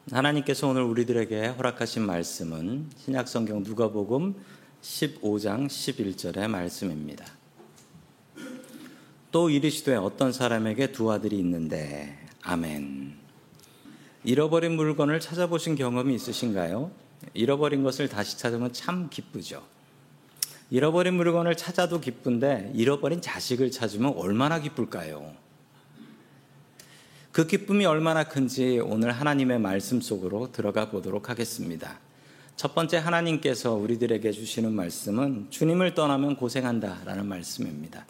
하나님께서 오늘 우리들에게 허락하신 말씀은 신약성경 누가복음 15장 11절의 말씀입니다. 또 이르시되 어떤 사람에게 두 아들이 있는데 아멘. 잃어버린 물건을 찾아보신 경험이 있으신가요? 잃어버린 것을 다시 찾으면 참 기쁘죠. 잃어버린 물건을 찾아도 기쁜데 잃어버린 자식을 찾으면 얼마나 기쁠까요? 그 기쁨이 얼마나 큰지 오늘 하나님의 말씀 속으로 들어가 보도록 하겠습니다. 첫 번째, 하나님께서 우리들에게 주시는 말씀은 주님을 떠나면 고생한다라는 말씀입니다.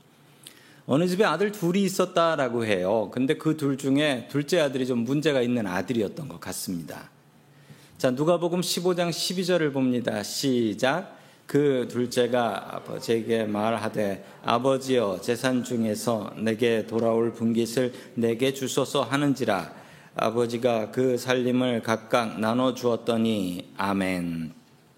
어느 집에 아들 둘이 있었다라고 해요. 근데 그 둘 중에 둘째 아들이 좀 문제가 있는 아들이었던 것 같습니다. 자, 누가복음 15장 12절을 봅니다. 시작. 그 둘째가 아버지에게 말하되 아버지여 재산 중에서 내게 돌아올 분깃을 내게 주소서 하는지라. 아버지가 그 살림을 각각 나눠 주었더니 아멘.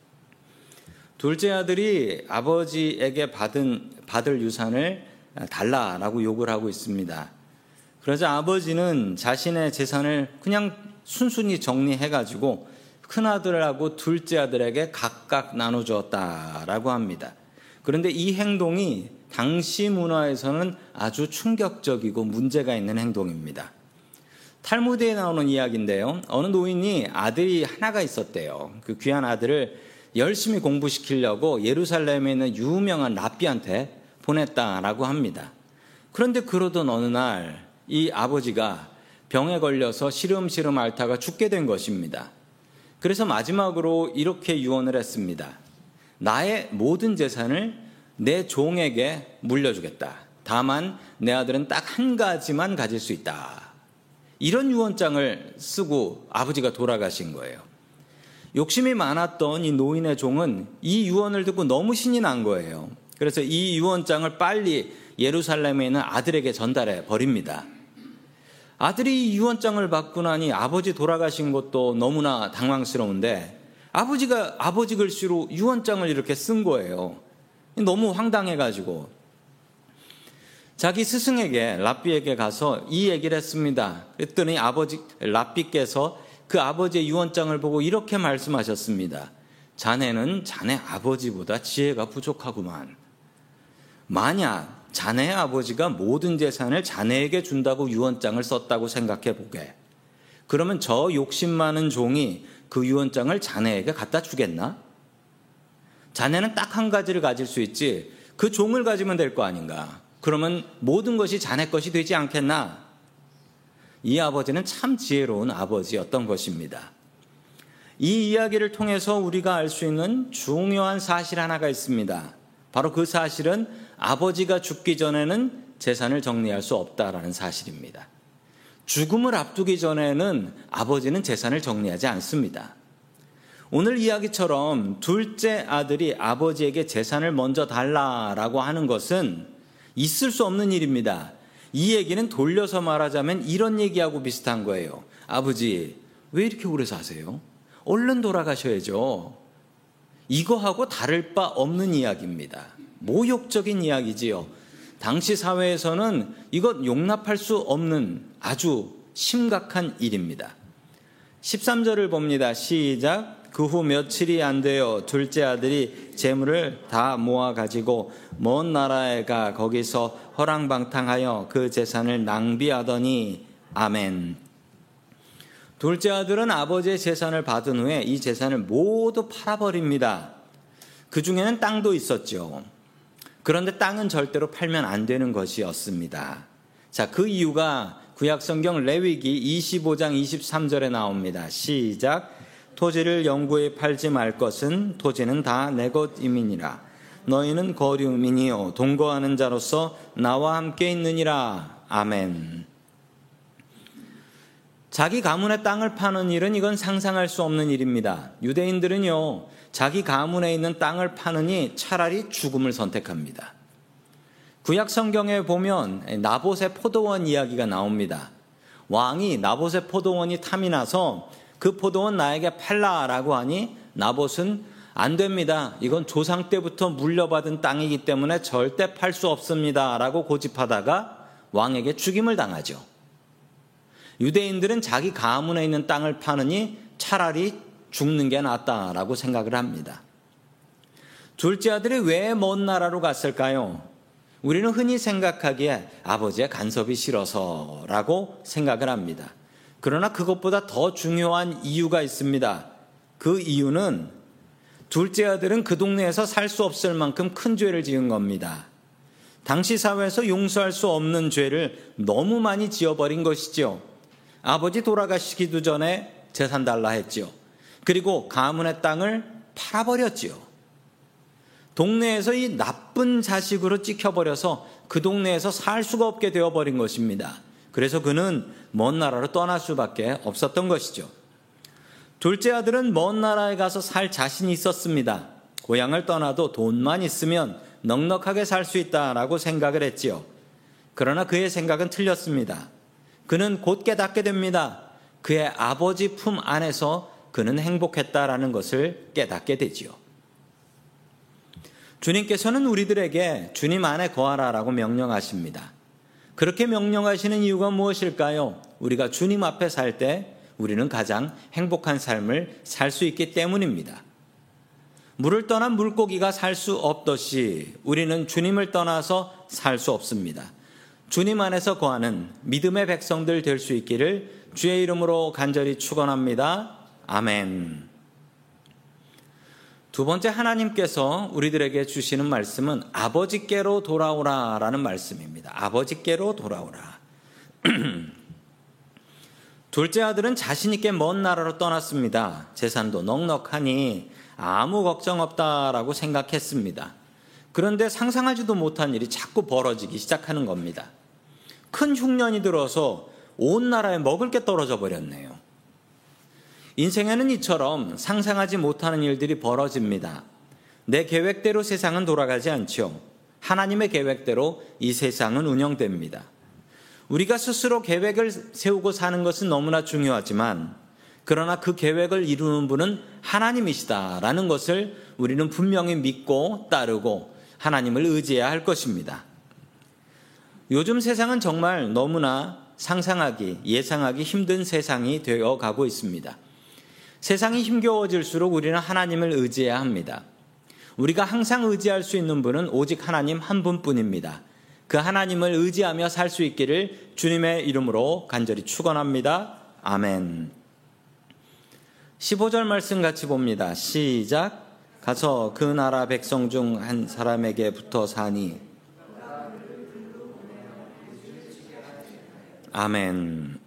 둘째 아들이 아버지에게 받을 유산을 달라라고 요구를 하고 있습니다. 그러자 아버지는 자신의 재산을 그냥 순순히 정리해가지고 큰아들하고 둘째 아들에게 각각 나눠주었다라고 합니다. 그런데 이 행동이 당시 문화에서는 아주 충격적이고 문제가 있는 행동입니다. 탈무드에 나오는 이야기인데요. 어느 노인이 아들이 하나가 있었대요. 그 귀한 아들을 열심히 공부시키려고 예루살렘에 있는 유명한 랍비한테 보냈다라고 합니다. 그런데 그러던 어느 날 이 아버지가 병에 걸려서 시름시름 앓다가 죽게 된 것입니다. 그래서 마지막으로 이렇게 유언을 했습니다. 나의 모든 재산을 내 종에게 물려주겠다. 다만 내 아들은 딱 한 가지만 가질 수 있다. 이런 유언장을 쓰고 아버지가 돌아가신 거예요. 욕심이 많았던 이 노인의 종은 이 유언을 듣고 너무 신이 난 거예요. 그래서 이 유언장을 빨리 예루살렘에 있는 아들에게 전달해 버립니다. 아들이 유언장을 받고 나니 아버지 돌아가신 것도 너무나 당황스러운데 아버지가 아버지 글씨로 유언장을 이렇게 쓴 거예요. 너무 황당해가지고 자기 스승에게 랍비에게 가서 이 얘기를 했습니다. 그랬더니 랍비께서 그 아버지의 유언장을 보고 이렇게 말씀하셨습니다. 자네는 자네 아버지보다 지혜가 부족하구만. 만약 자네의 아버지가 모든 재산을 자네에게 준다고 유언장을 썼다고 생각해 보게. 그러면 저 욕심 많은 종이 그 유언장을 자네에게 갖다 주겠나? 자네는 딱 한 가지를 가질 수 있지. 그 종을 가지면 될 거 아닌가? 그러면 모든 것이 자네 것이 되지 않겠나? 이 아버지는 참 지혜로운 아버지였던 것입니다. 이 이야기를 통해서 우리가 알 수 있는 중요한 사실 하나가 있습니다. 바로 그 사실은 아버지가 죽기 전에는 재산을 정리할 수 없다라는 사실입니다. 죽음을 앞두기 전에는 아버지는 재산을 정리하지 않습니다. 오늘 이야기처럼 둘째 아들이 아버지에게 재산을 먼저 달라라고 하는 것은 있을 수 없는 일입니다. 이 얘기는 돌려서 말하자면 이런 얘기하고 비슷한 거예요. 아버지, 왜 이렇게 오래 사세요? 얼른 돌아가셔야죠. 이거하고 다를 바 없는 이야기입니다. 모욕적인 이야기지요. 당시 사회에서는 이것 용납할 수 없는 아주 심각한 일입니다. 13절을 봅니다. 시작. 그 후 며칠이 안 되어 둘째 아들이 재물을 다 모아가지고 먼 나라에 가 거기서 허랑방탕하여 그 재산을 낭비하더니 아멘. 둘째 아들은 아버지의 재산을 받은 후에 이 재산을 모두 팔아버립니다. 그 중에는 땅도 있었죠. 그런데 땅은 절대로 팔면 안 되는 것이었습니다. 자, 그 이유가 구약성경 레위기 25장 23절에 나옵니다. 시작. 토지를 영구히 팔지 말 것은 토지는 다 내 것임이니라. 너희는 거류민이요 동거하는 자로서 나와 함께 있느니라. 아멘. 자기 가문의 땅을 파는 일은 이건 상상할 수 없는 일입니다. 유대인들은요, 자기 가문에 있는 땅을 파느니 차라리 죽음을 선택합니다. 구약 성경에 보면 나봇의 포도원 이야기가 나옵니다. 왕이 나봇의 포도원이 탐이 나서 그 포도원 나에게 팔라라고 하니 나봇은 안 됩니다. 이건 조상 때부터 물려받은 땅이기 때문에 절대 팔 수 없습니다. 라고 고집하다가 왕에게 죽임을 당하죠. 유대인들은 자기 가문에 있는 땅을 파느니 차라리 죽는 게 낫다라고 생각을 합니다. 둘째 아들이 왜 먼 나라로 갔을까요? 우리는 흔히 생각하기에 아버지의 간섭이 싫어서라고 생각을 합니다. 그러나 그것보다 더 중요한 이유가 있습니다. 그 이유는 둘째 아들은 그 동네에서 살 수 없을 만큼 큰 죄를 지은 겁니다. 당시 사회에서 용서할 수 없는 죄를 너무 많이 지어버린 것이죠. 아버지 돌아가시기도 전에 재산 달라 했죠. 그리고 가문의 땅을 팔아버렸지요. 동네에서 이 나쁜 자식으로 찍혀버려서 그 동네에서 살 수가 없게 되어버린 것입니다. 그래서 그는 먼 나라로 떠날 수밖에 없었던 것이죠. 둘째 아들은 먼 나라에 가서 살 자신이 있었습니다. 고향을 떠나도 돈만 있으면 넉넉하게 살 수 있다라고 생각을 했지요. 그러나 그의 생각은 틀렸습니다. 그는 곧 깨닫게 됩니다. 그의 아버지 품 안에서 그는 행복했다라는 것을 깨닫게 되지요. 주님께서는 우리들에게 주님 안에 거하라라고 명령하십니다. 그렇게 명령하시는 이유가 무엇일까요? 우리가 주님 앞에 살 때 우리는 가장 행복한 삶을 살 수 있기 때문입니다. 물을 떠난 물고기가 살 수 없듯이 우리는 주님을 떠나서 살 수 없습니다. 주님 안에서 거하는 믿음의 백성들 될 수 있기를 주의 이름으로 간절히 축원합니다. 아멘. 두 번째, 하나님께서 우리들에게 주시는 말씀은 아버지께로 돌아오라라는 말씀입니다. 아버지께로 돌아오라. 둘째 아들은 자신 있게 먼 나라로 떠났습니다. 재산도 넉넉하니 아무 걱정 없다라고 생각했습니다. 그런데 상상하지도 못한 일이 자꾸 벌어지기 시작하는 겁니다. 큰 흉년이 들어서 온 나라에 먹을 게 떨어져 버렸네요. 인생에는 이처럼 상상하지 못하는 일들이 벌어집니다. 내 계획대로 세상은 돌아가지 않죠. 하나님의 계획대로 이 세상은 운영됩니다. 우리가 스스로 계획을 세우고 사는 것은 너무나 중요하지만 그러나 그 계획을 이루는 분은 하나님이시다라는 것을 우리는 분명히 믿고 따르고 하나님을 의지해야 할 것입니다. 요즘 세상은 정말 너무나 상상하기, 예상하기 힘든 세상이 되어 가고 있습니다. 세상이 힘겨워질수록 우리는 하나님을 의지해야 합니다. 우리가 항상 의지할 수 있는 분은 오직 하나님 한 분뿐입니다. 그 하나님을 의지하며 살 수 있기를 주님의 이름으로 간절히 축원합니다. 아멘. 15절 말씀 같이 봅니다. 시작. 가서 그 나라 백성 중 한 사람에게 붙어 사니. 아멘.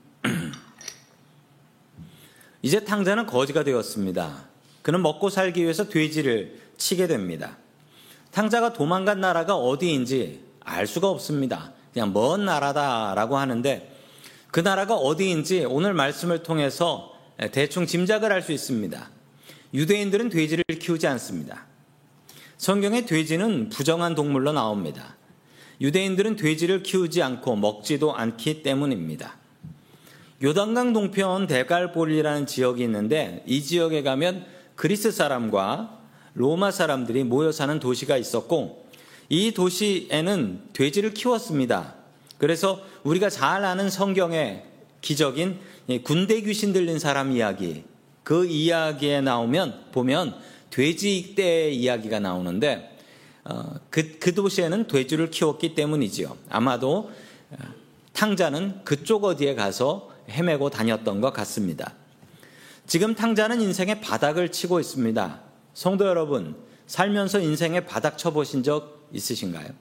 이제 탕자는 거지가 되었습니다. 그는 먹고 살기 위해서 돼지를 치게 됩니다. 탕자가 도망간 나라가 어디인지 알 수가 없습니다. 그냥 먼 나라다라고 하는데 그 나라가 어디인지 오늘 말씀을 통해서 대충 짐작을 할 수 있습니다. 유대인들은 돼지를 키우지 않습니다. 성경에 돼지는 부정한 동물로 나옵니다. 유대인들은 돼지를 키우지 않고 먹지도 않기 때문입니다. 요단강 동편 데갈볼이라는 지역이 있는데 이 지역에 가면 그리스 사람과 로마 사람들이 모여 사는 도시가 있었고 이 도시에는 돼지를 키웠습니다. 그래서 우리가 잘 아는 성경의 기적인 군대 귀신 들린 사람 이야기, 그 이야기에 보면 돼지 익대의 이야기가 나오는데 그 도시에는 돼지를 키웠기 때문이지요. 아마도 탕자는 그쪽 어디에 가서 헤매고 다녔던 것 같습니다. 지금 탕자는 인생의 바닥을 치고 있습니다. 성도 여러분, 살면서 인생의 바닥 쳐보신 적 있으신가요?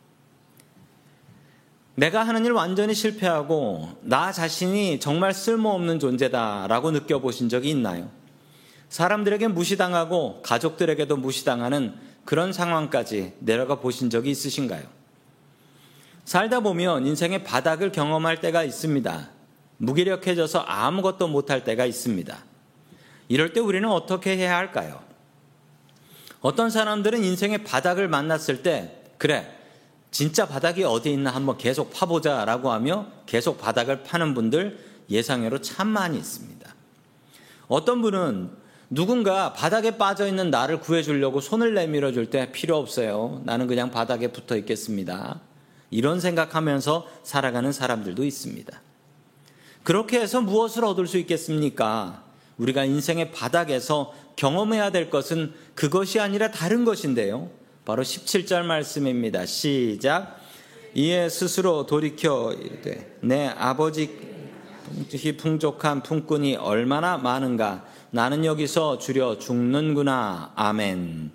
내가 하는 일 완전히 실패하고 나 자신이 정말 쓸모없는 존재다라고 느껴보신 적이 있나요? 사람들에게 무시당하고 가족들에게도 무시당하는 그런 상황까지 내려가 보신 적이 있으신가요? 살다 보면 인생의 바닥을 경험할 때가 있습니다. 무기력해져서 아무것도 못할 때가 있습니다. 이럴 때 우리는 어떻게 해야 할까요? 어떤 사람들은 인생의 바닥을 만났을 때 그래, 진짜 바닥이 어디 있나 한번 계속 파보자라고 하며 계속 바닥을 파는 분들 예상외로 참 많이 있습니다. 어떤 분은 누군가 바닥에 빠져있는 나를 구해주려고 손을 내밀어 줄 때 필요 없어요. 나는 그냥 바닥에 붙어 있겠습니다. 이런 생각하면서 살아가는 사람들도 있습니다. 그렇게 해서 무엇을 얻을 수 있겠습니까? 우리가 인생의 바닥에서 경험해야 될 것은 그것이 아니라 다른 것인데요. 바로 17절 말씀입니다. 시작. 이에 스스로 돌이켜 이르되 내 아버지 풍족한 품꾼이 얼마나 많은가. 나는 여기서 주려 죽는구나. 아멘.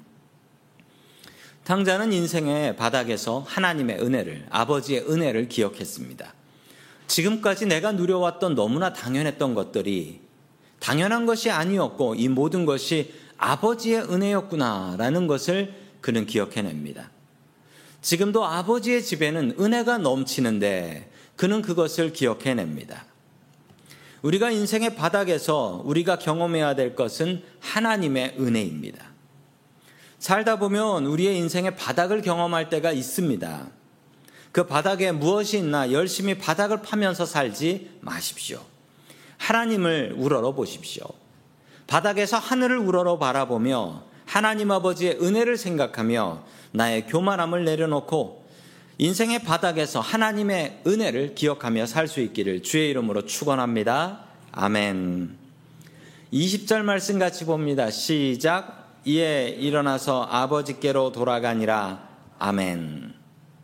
탕자는 인생의 바닥에서 하나님의 은혜를, 아버지의 은혜를 기억했습니다. 지금까지 내가 누려왔던 너무나 당연했던 것들이 당연한 것이 아니었고 이 모든 것이 아버지의 은혜였구나라는 것을 그는 기억해냅니다. 지금도 아버지의 집에는 은혜가 넘치는데 그는 그것을 기억해냅니다. 우리가 인생의 바닥에서 우리가 경험해야 될 것은 하나님의 은혜입니다. 살다 보면 우리의 인생의 바닥을 경험할 때가 있습니다. 그 바닥에 무엇이 있나 열심히 바닥을 파면서 살지 마십시오. 하나님을 우러러 보십시오. 바닥에서 하늘을 우러러 바라보며 하나님 아버지의 은혜를 생각하며 나의 교만함을 내려놓고 인생의 바닥에서 하나님의 은혜를 기억하며 살 수 있기를 주의 이름으로 축원합니다. 아멘. 20절 말씀 같이 봅니다. 시작. 이에 일어나서 아버지께로 돌아가니라. 아멘.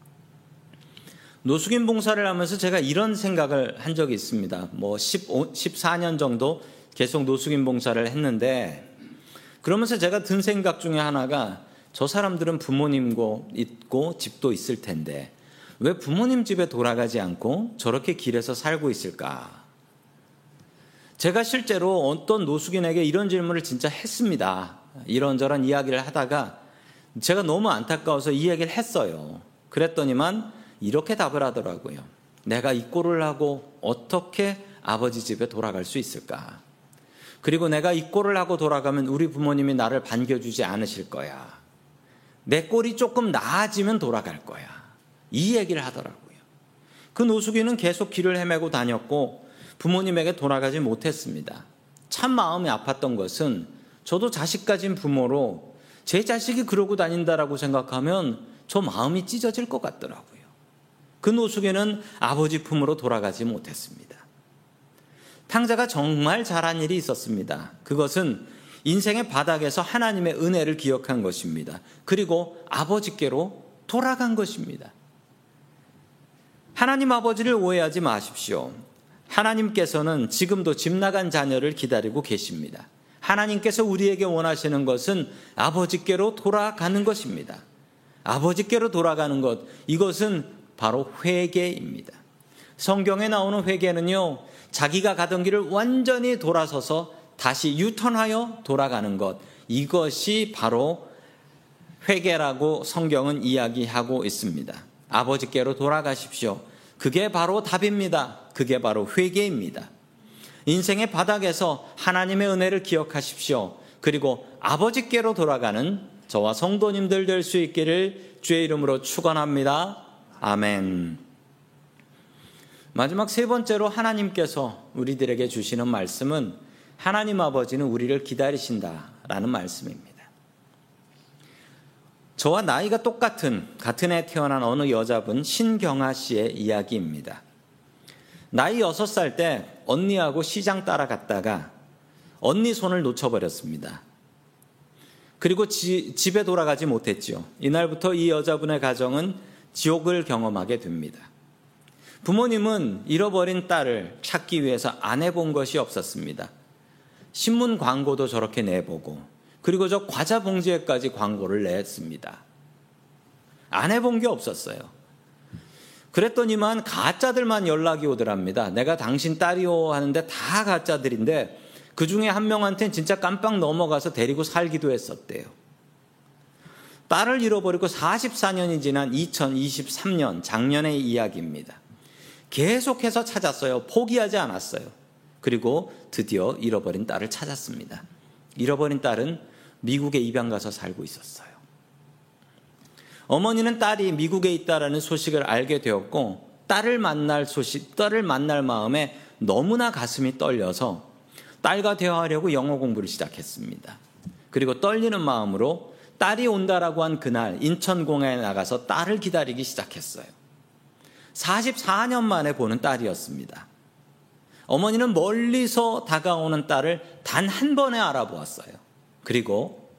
노숙인 봉사를 하면서 제가 이런 생각을 한 적이 있습니다. 14년 정도 계속 노숙인 봉사를 했는데 그러면서 제가 든 생각 중에 하나가 저 사람들은 부모님도 있고 집도 있을 텐데 왜 부모님 집에 돌아가지 않고 저렇게 길에서 살고 있을까? 제가 실제로 어떤 노숙인에게 이런 질문을 진짜 했습니다. 이런저런 이야기를 하다가 제가 너무 안타까워서 이 얘기를 했어요. 그랬더니만 이렇게 답을 하더라고요. 내가 이 꼴을 하고 어떻게 아버지 집에 돌아갈 수 있을까? 그리고 내가 이 꼴을 하고 돌아가면 우리 부모님이 나를 반겨주지 않으실 거야. 내 꼴이 조금 나아지면 돌아갈 거야. 이 얘기를 하더라고요. 그 노숙인은 계속 길을 헤매고 다녔고 부모님에게 돌아가지 못했습니다. 참 마음이 아팠던 것은 저도 자식 가진 부모로 제 자식이 그러고 다닌다라고 생각하면 저 마음이 찢어질 것 같더라고요. 그 노숙인은 아버지 품으로 돌아가지 못했습니다. 탕자가 정말 잘한 일이 있었습니다. 그것은 인생의 바닥에서 하나님의 은혜를 기억한 것입니다. 그리고 아버지께로 돌아간 것입니다. 하나님 아버지를 오해하지 마십시오. 하나님께서는 지금도 집 나간 자녀를 기다리고 계십니다. 하나님께서 우리에게 원하시는 것은 아버지께로 돌아가는 것입니다. 아버지께로 돌아가는 것, 이것은 바로 회개입니다. 성경에 나오는 회개는요, 자기가 가던 길을 완전히 돌아서서 다시 유턴하여 돌아가는 것, 이것이 바로 회개라고 성경은 이야기하고 있습니다. 아버지께로 돌아가십시오. 그게 바로 답입니다. 그게 바로 회개입니다. 인생의 바닥에서 하나님의 은혜를 기억하십시오. 그리고 아버지께로 돌아가는 저와 성도님들 될 수 있기를 주의 이름으로 축원합니다. 아멘. 마지막 세 번째로 하나님께서 우리들에게 주시는 말씀은 하나님 아버지는 우리를 기다리신다라는 말씀입니다. 저와 나이가 같은 해에 태어난 어느 여자분 신경아 씨의 이야기입니다. 나이 6살 때 언니하고 시장 따라갔다가 언니 손을 놓쳐버렸습니다. 그리고 집에 돌아가지 못했죠. 이날부터 이 여자분의 가정은 지옥을 경험하게 됩니다. 부모님은 잃어버린 딸을 찾기 위해서 안 해본 것이 없었습니다. 신문 광고도 저렇게 내보고 그리고 저 과자 봉지에까지 광고를 냈습니다. 안 해본 게 없었어요. 그랬더니만 가짜들만 연락이 오더랍니다. 내가 당신 딸이요 하는데 다 가짜들인데 그중에 한 명한테는 진짜 깜빡 넘어가서 데리고 살기도 했었대요. 딸을 잃어버리고 44년이 지난 2023년 작년의 이야기입니다. 계속해서 찾았어요. 포기하지 않았어요. 그리고 드디어 잃어버린 딸을 찾았습니다. 잃어버린 딸은 미국에 입양 가서 살고 있었어요. 어머니는 딸이 미국에 있다라는 소식을 알게 되었고 딸을 만날 마음에 너무나 가슴이 떨려서 딸과 대화하려고 영어 공부를 시작했습니다. 그리고 떨리는 마음으로 딸이 온다라고 한 그날 인천공항에 나가서 딸을 기다리기 시작했어요. 44년 만에 보는 딸이었습니다. 어머니는 멀리서 다가오는 딸을 단 한 번에 알아보았어요. 그리고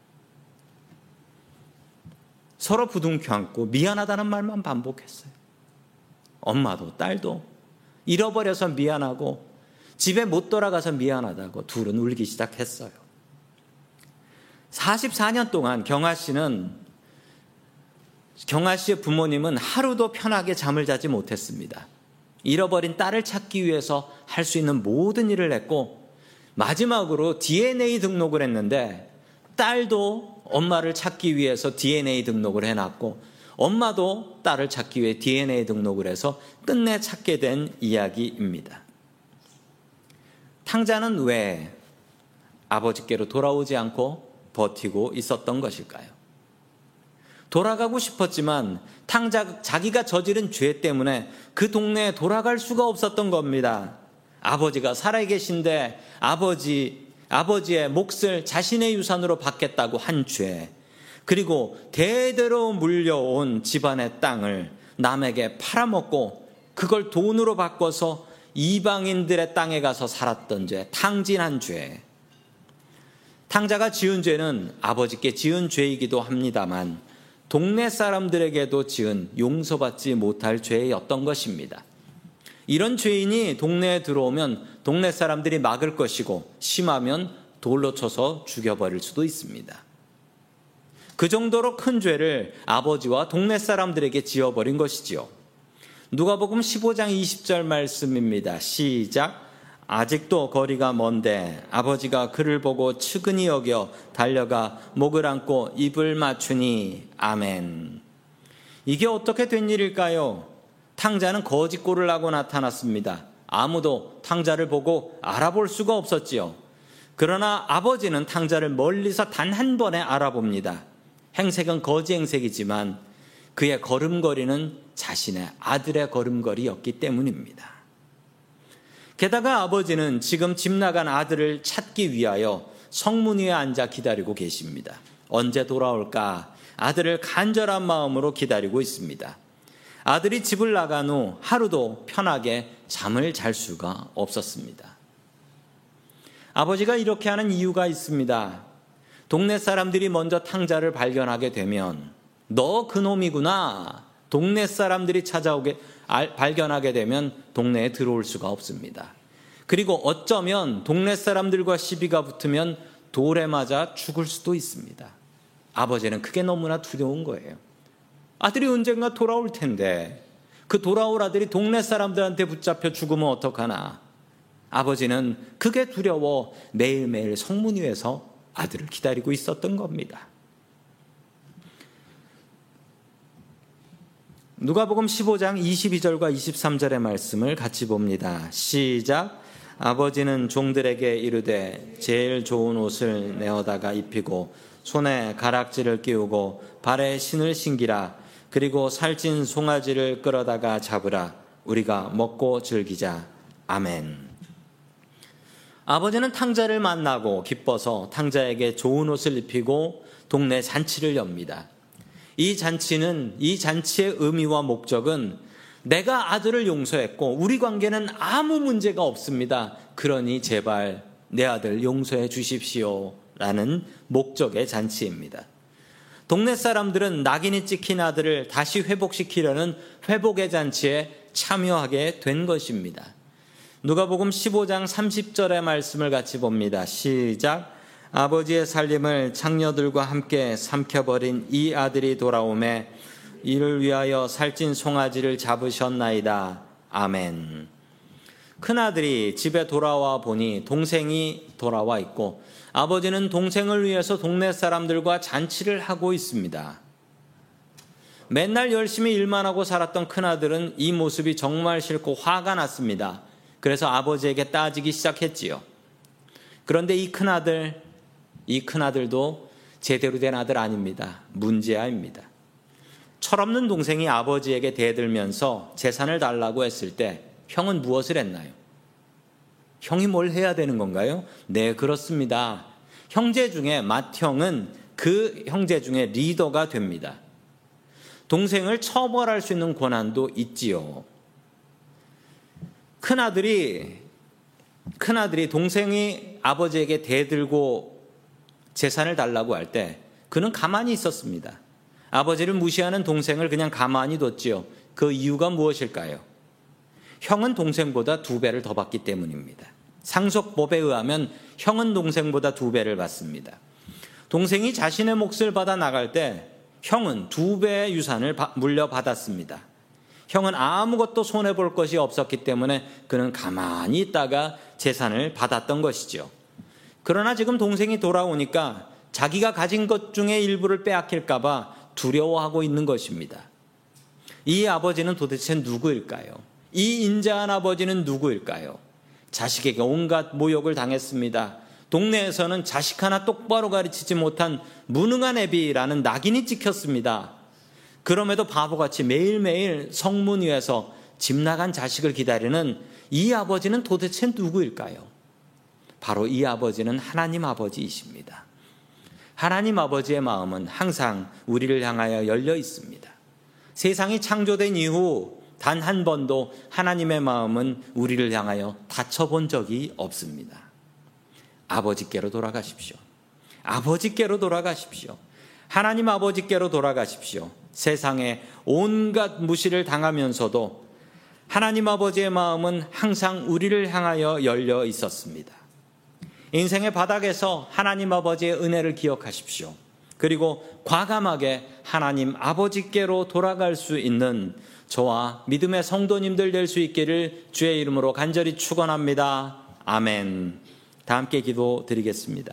서로 부둥켜 안고 미안하다는 말만 반복했어요. 엄마도 딸도 잃어버려서 미안하고 집에 못 돌아가서 미안하다고 둘은 울기 시작했어요. 44년 동안 경아 씨의 부모님은 하루도 편하게 잠을 자지 못했습니다. 잃어버린 딸을 찾기 위해서 할 수 있는 모든 일을 했고 마지막으로 DNA 등록을 했는데 딸도 엄마를 찾기 위해서 DNA 등록을 해놨고 엄마도 딸을 찾기 위해 DNA 등록을 해서 끝내 찾게 된 이야기입니다. 탕자는 왜 아버지께로 돌아오지 않고 버티고 있었던 것일까요? 돌아가고 싶었지만 자기가 저지른 죄 때문에 그 동네에 돌아갈 수가 없었던 겁니다. 아버지가 살아계신데 아버지의 몫을 자신의 유산으로 받겠다고 한 죄, 그리고 대대로 물려온 집안의 땅을 남에게 팔아먹고 그걸 돈으로 바꿔서 이방인들의 땅에 가서 살았던 죄, 탕진한 죄. 탕자가 지은 죄는 아버지께 지은 죄이기도 합니다만 동네 사람들에게도 지은 용서받지 못할 죄였던 것입니다. 이런 죄인이 동네에 들어오면 동네 사람들이 막을 것이고 심하면 돌로 쳐서 죽여버릴 수도 있습니다. 그 정도로 큰 죄를 아버지와 동네 사람들에게 지어버린 것이지요. 누가복음 15장 20절 말씀입니다. 시작. 아직도 거리가 먼데 아버지가 그를 보고 측은히 여겨 달려가 목을 안고 입을 맞추니 아멘. 이게 어떻게 된 일일까요? 탕자는 거짓골을 하고 나타났습니다. 아무도 탕자를 보고 알아볼 수가 없었지요. 그러나 아버지는 탕자를 멀리서 단 한 번에 알아봅니다. 행색은 거지 행색이지만 그의 걸음걸이는 자신의 아들의 걸음걸이였기 때문입니다. 게다가 아버지는 지금 집 나간 아들을 찾기 위하여 성문 위에 앉아 기다리고 계십니다. 언제 돌아올까 아들을 간절한 마음으로 기다리고 있습니다. 아들이 집을 나간 후 하루도 편하게 잠을 잘 수가 없었습니다. 아버지가 이렇게 하는 이유가 있습니다. 동네 사람들이 먼저 탕자를 발견하게 되면 너 그놈이구나. 동네 사람들이 발견하게 되면 동네에 들어올 수가 없습니다. 그리고 어쩌면 동네 사람들과 시비가 붙으면 돌에 맞아 죽을 수도 있습니다. 아버지는 그게 너무나 두려운 거예요. 아들이 언젠가 돌아올 텐데 그 돌아올 아들이 동네 사람들한테 붙잡혀 죽으면 어떡하나. 아버지는 그게 두려워 매일매일 성문 위에서 아들을 기다리고 있었던 겁니다. 누가복음 15장 22절과 23절의 말씀을 같이 봅니다. 시작. 아버지는 종들에게 이르되 제일 좋은 옷을 내어다가 입히고 손에 가락지를 끼우고 발에 신을 신기라. 그리고 살찐 송아지를 끌어다가 잡으라. 우리가 먹고 즐기자. 아멘. 아버지는 탕자를 만나고 기뻐서 탕자에게 좋은 옷을 입히고 동네 잔치를 엽니다. 이 잔치의 의미와 목적은 내가 아들을 용서했고 우리 관계는 아무 문제가 없습니다. 그러니 제발 내 아들 용서해 주십시오 라는 목적의 잔치입니다. 동네 사람들은 낙인이 찍힌 아들을 다시 회복시키려는 회복의 잔치에 참여하게 된 것입니다. 누가복음 15장 30절의 말씀을 같이 봅니다. 시작. 아버지의 살림을 창녀들과 함께 삼켜버린 이 아들이 돌아오매 이를 위하여 살찐 송아지를 잡으셨나이다. 아멘. 큰아들이 집에 돌아와 보니 동생이 돌아와 있고 아버지는 동생을 위해서 동네 사람들과 잔치를 하고 있습니다. 맨날 열심히 일만 하고 살았던 큰아들은 이 모습이 정말 싫고 화가 났습니다. 그래서 아버지에게 따지기 시작했지요. 그런데 이 큰아들도 제대로 된 아들 아닙니다. 문제아입니다. 철없는 동생이 아버지에게 대들면서 재산을 달라고 했을 때 형은 무엇을 했나요? 형이 뭘 해야 되는 건가요? 네, 그렇습니다. 형제 중에 맏형은 그 형제 중에 리더가 됩니다. 동생을 처벌할 수 있는 권한도 있지요. 큰아들이 큰아들이 동생이 아버지에게 대들고 재산을 달라고 할 때 그는 가만히 있었습니다. 아버지를 무시하는 동생을 그냥 가만히 뒀지요. 그 이유가 무엇일까요? 형은 동생보다 2배를 더 받기 때문입니다. 상속법에 의하면 형은 동생보다 2배를 받습니다. 동생이 자신의 몫을 받아 나갈 때 형은 2배의 유산을 물려받았습니다. 형은 아무것도 손해볼 것이 없었기 때문에 그는 가만히 있다가 재산을 받았던 것이죠. 그러나 지금 동생이 돌아오니까 자기가 가진 것 중에 일부를 빼앗길까 봐 두려워하고 있는 것입니다. 이 아버지는 도대체 누구일까요? 이 인자한 아버지는 누구일까요? 자식에게 온갖 모욕을 당했습니다. 동네에서는 자식 하나 똑바로 가르치지 못한 무능한 애비라는 낙인이 찍혔습니다. 그럼에도 바보같이 매일매일 성문 위에서 집 나간 자식을 기다리는 이 아버지는 도대체 누구일까요? 바로 이 아버지는 하나님 아버지이십니다. 하나님 아버지의 마음은 항상 우리를 향하여 열려 있습니다. 세상이 창조된 이후 단 한 번도 하나님의 마음은 우리를 향하여 닫혀본 적이 없습니다. 아버지께로 돌아가십시오. 아버지께로 돌아가십시오. 하나님 아버지께로 돌아가십시오. 세상에 온갖 무시를 당하면서도 하나님 아버지의 마음은 항상 우리를 향하여 열려 있었습니다. 인생의 바닥에서 하나님 아버지의 은혜를 기억하십시오. 그리고 과감하게 하나님 아버지께로 돌아갈 수 있는 저와 믿음의 성도님들 될 수 있기를 주의 이름으로 간절히 축원합니다. 아멘. 다 함께 기도드리겠습니다.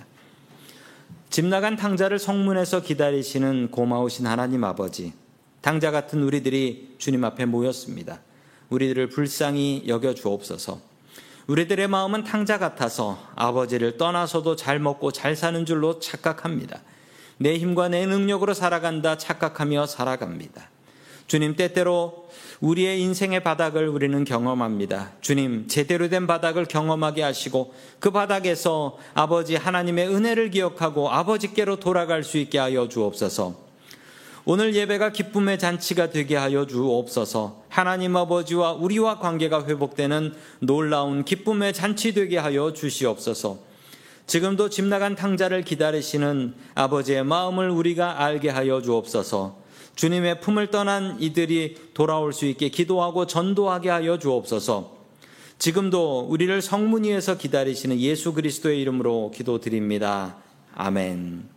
집 나간 탕자를 성문에서 기다리시는 고마우신 하나님 아버지, 탕자 같은 우리들이 주님 앞에 모였습니다. 우리들을 불쌍히 여겨 주옵소서. 우리들의 마음은 탕자 같아서 아버지를 떠나서도 잘 먹고 잘 사는 줄로 착각합니다. 내 힘과 내 능력으로 살아간다 착각하며 살아갑니다. 주님, 때때로 우리의 인생의 바닥을 우리는 경험합니다. 주님, 제대로 된 바닥을 경험하게 하시고 그 바닥에서 아버지 하나님의 은혜를 기억하고 아버지께로 돌아갈 수 있게 하여 주옵소서. 오늘 예배가 기쁨의 잔치가 되게 하여 주옵소서. 하나님 아버지와 우리와 관계가 회복되는 놀라운 기쁨의 잔치 되게 하여 주시옵소서. 지금도 집 나간 탕자를 기다리시는 아버지의 마음을 우리가 알게 하여 주옵소서. 주님의 품을 떠난 이들이 돌아올 수 있게 기도하고 전도하게 하여 주옵소서. 지금도 우리를 성문 위에서 기다리시는 예수 그리스도의 이름으로 기도드립니다. 아멘.